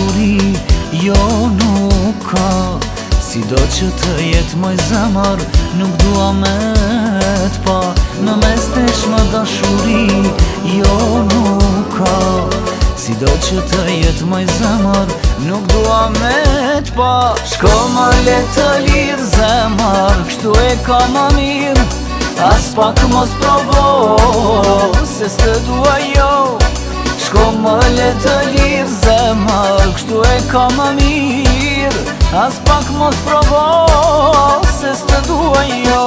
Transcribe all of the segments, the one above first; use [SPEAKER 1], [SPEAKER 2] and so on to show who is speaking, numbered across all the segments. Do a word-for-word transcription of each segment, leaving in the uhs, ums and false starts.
[SPEAKER 1] dashuri jo nuk ka. Si do që të jetë moj zemër, nuk dua me t'pa. Në mes tesh më dashuri jo nuk ka. Si do që të jetë moj zemër, nuk dua me t'pa. Shko më le të lirë zemër, kështu e ka më mirë. As pak mos provo, se s'të dua jo. Shko më le të lirë zemër, kështu e ka më mirë. As pak mos provo, se s'të dua jo.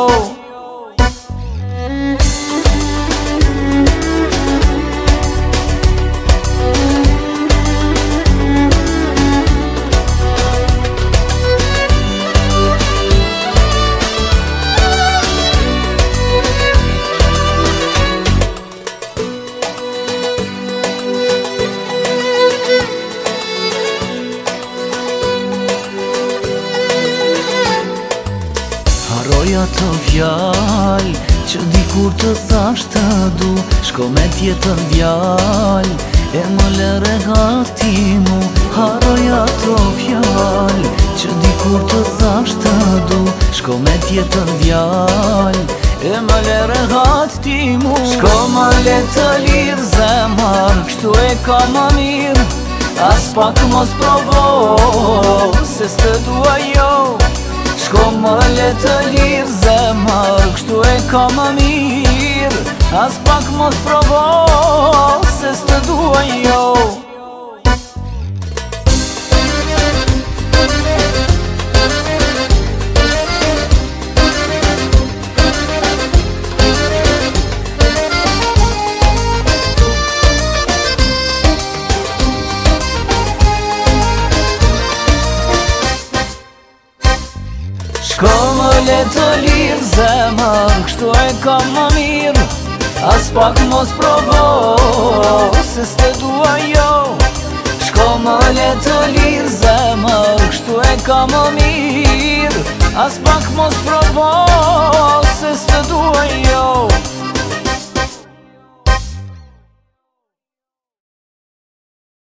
[SPEAKER 1] Haroja të fjall që dikur të thash të du. Shko me tjetër djall e më lere gati mu. Haroja të fjall që dikur të thash të du. Shko me tjetër djall e më lere gati mu. Shko më le të lirë zemër, kështu e ka më mirë. As pak mos provo, se s'të dua jo. Shko më le të lirë zemër, kështu e ka më mirë. As pak mos provo, se s'të dua jo. Shko më le të lirë zemër, kështu e ka më mirë. As pak mos provo, se s'të dua jo. Shko më le të lirë zemër, kështu e ka më mirë. As pak mos provo, se s'të dua jo.